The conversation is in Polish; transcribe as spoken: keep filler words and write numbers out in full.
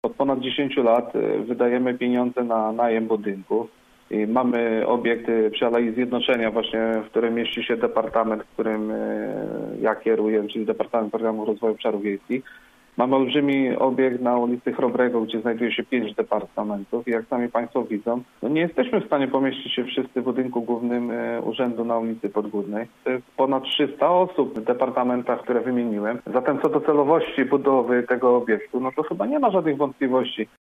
Od ponad dziesięciu lat wydajemy pieniądze na najem budynków. I mamy obiekt przy Alei Zjednoczenia właśnie, w którym mieści się departament, którym ja kieruję, czyli Departament Programu Rozwoju Obszarów Wiejskich. Mamy olbrzymi obiekt na ulicy Chrobrego, gdzie znajduje się pięć departamentów i jak sami Państwo widzą, no nie jesteśmy w stanie pomieścić się wszyscy w budynku głównym urzędu na ulicy Podgórnej. To jest ponad trzysta osób w departamentach, które wymieniłem. Zatem co do celowości budowy tego obiektu, no to chyba nie ma żadnych wątpliwości.